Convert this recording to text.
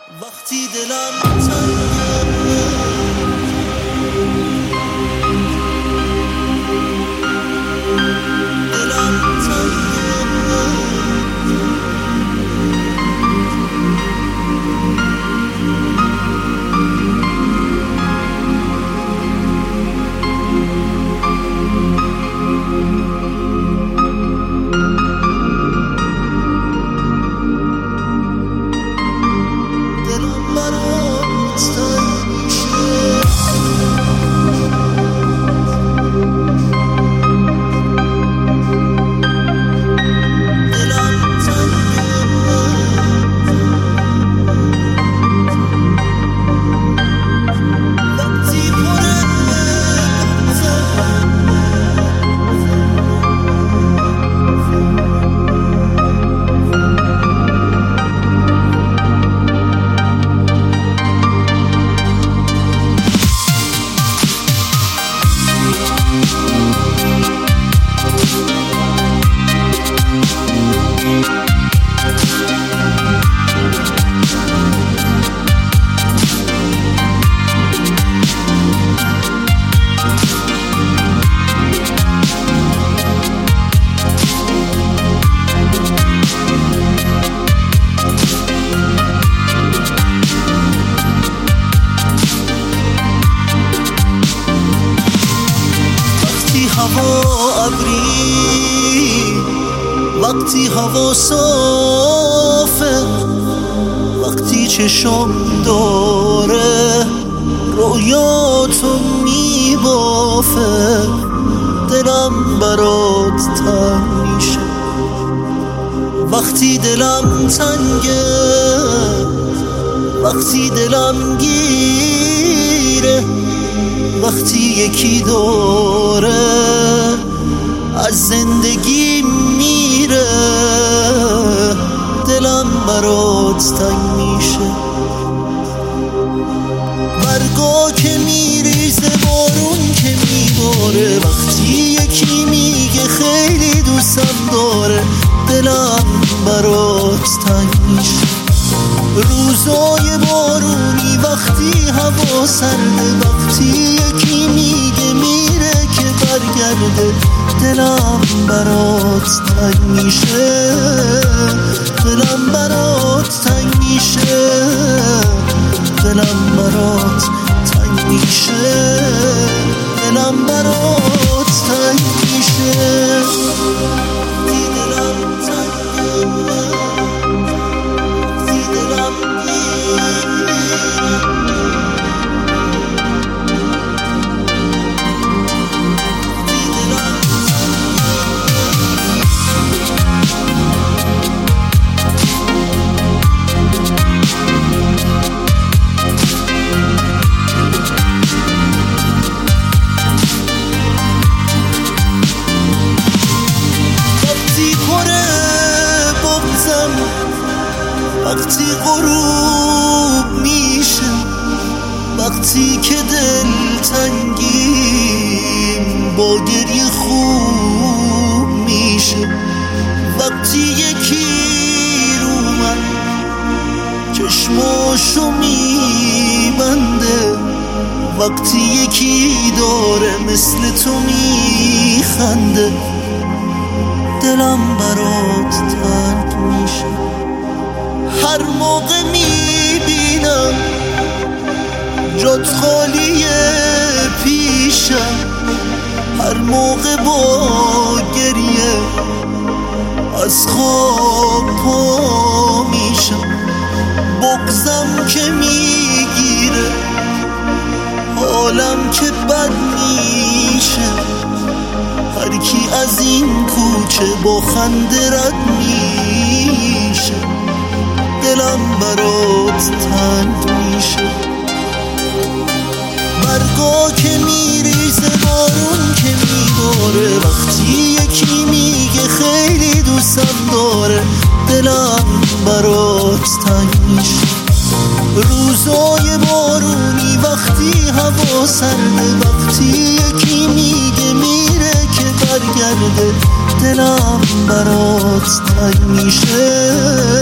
وقتی دلم تنگه هوا ابری، وقتی هوا صافه، وقتی چشم داره رویاتو میبافه، دلم برات تنگ میشه. وقتی دلم تنگه، وقتی دلم گیره، وقتی یکی داره از زندگی میره، دلم برات تنگ میشه. برگا که میریزه، بارون که میباره، وقتی یکی میگه خیلی دوستم داره، دلم برات تنگ میشه. روزای بارونی وقتی هوا سرده، وقتی یکی میگه میره که برگرده، دلم برات تنگ میشه، دلم برات تنگ میشه، دلم برات تنگ میشه، دلم برات تنگ میشه. وقتی غروب میشه، وقتی که دل تنگیم با گریه خوب میشه، وقتی یکی رو من چشماشو میبنده، وقتی یکی داره مثل تو میخنده، دلم برات تنگ میشه. هر موقع میبینم جات خالیه پیشم، هر موقع با گریه از خواب پا میشم، بغضم که میگیره، حالم که بد میشه، هر کی از این کوچه با خنده رد میشه، دلم برات تنگ میشه. برگا که میریزه، بارون که میباره، وقتی یکی میگه خیلی دوستم داره، دلم برات تنگ میشه. روزای بارونی وقتی هوا سرده، وقتی یکی میگه میره که برگرده، دلم برات تنگ میشه.